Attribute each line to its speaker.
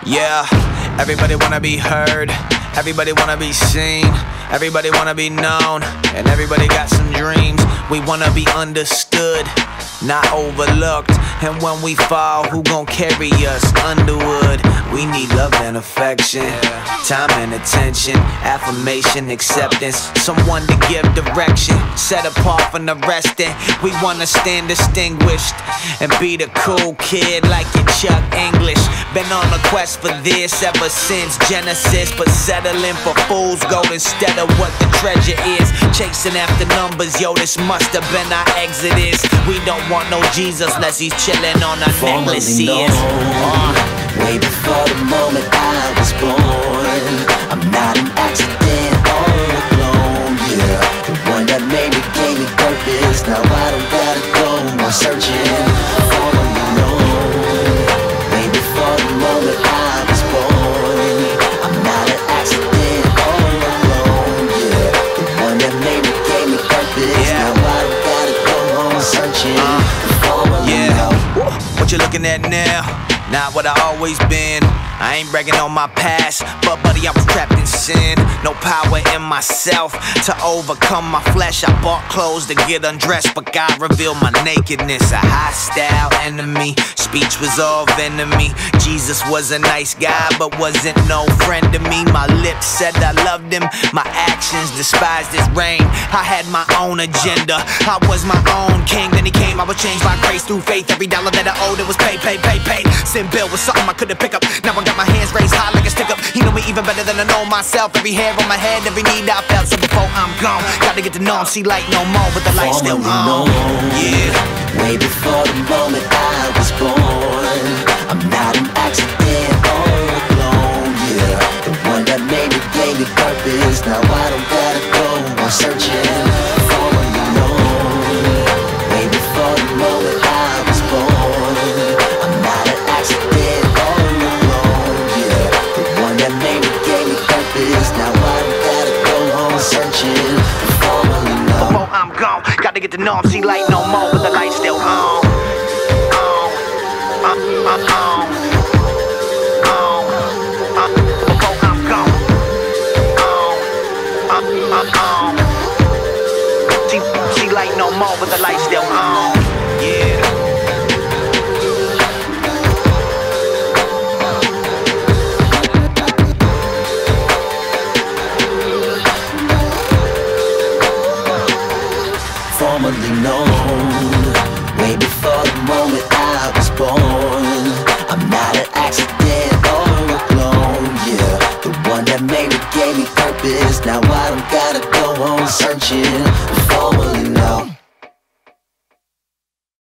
Speaker 1: Yeah, everybody wanna be heard, everybody wanna be seen, everybody wanna be known, and everybody got some dreams. We wanna be understood, not overlooked. And when we fall, who gon' carry us? Underwood. We need love and affection, time and attention, affirmation, acceptance, someone to give direction, set apart from the rest. And we wanna stand distinguished and be the cool kid like your Chuck English. Been on a quest for this ever since Genesis, but settling for fool's gold instead of what the treasure is. Chasing after numbers, yo, this must have been our exodus. We don't want no Jesus unless he's chilling on our necklaces.
Speaker 2: Way before the moment I was born, I'm not an accident all alone, yeah. The one that made me gave me purpose. Now I don't gotta go on searching for a known. Way before the moment I was born, I'm not an accident all alone, yeah. The one that made me gave me purpose. Now I don't gotta go on searching for a known.
Speaker 1: What you looking at now? Not what I always been. I ain't bragging on my past, but buddy, I was trapped in sin. No power in myself to overcome my flesh. I bought clothes to get undressed, but God revealed my nakedness. A hostile enemy, speech was all enemy. Jesus was a nice guy, but wasn't no friend to me. My lips said I loved him, my actions despised his reign. I had my own agenda, I was my own king. Then he came, I was changed by grace through faith. Every dollar that I owed, it was paid. Sin bill was something I couldn't pick up. Now I got my hands raised high like a stick up. He know me even better than I know myself. Every hair on my head, every need I felt. So before I'm gone, gotta get to know him. See light no more, but the light still on. Yeah.
Speaker 2: Way before the moment I was born, I'm not an accident all alone, yeah. The one that made me gave me purpose. Now I don't gotta go on searching for a known. Way before the moment I was born, I'm not an accident all alone, yeah. The one that made me gave me purpose. Now I don't gotta go on searching for a known.
Speaker 1: Before I'm gone, gotta get to know him. See light no more, but the light still on. Before I'm gone, see light no more, but the light still on. Yeah.
Speaker 2: Formerly known, way before the moment I was born. I'm not an accident all alone, yeah. The one that made me gave me purpose. Now I don't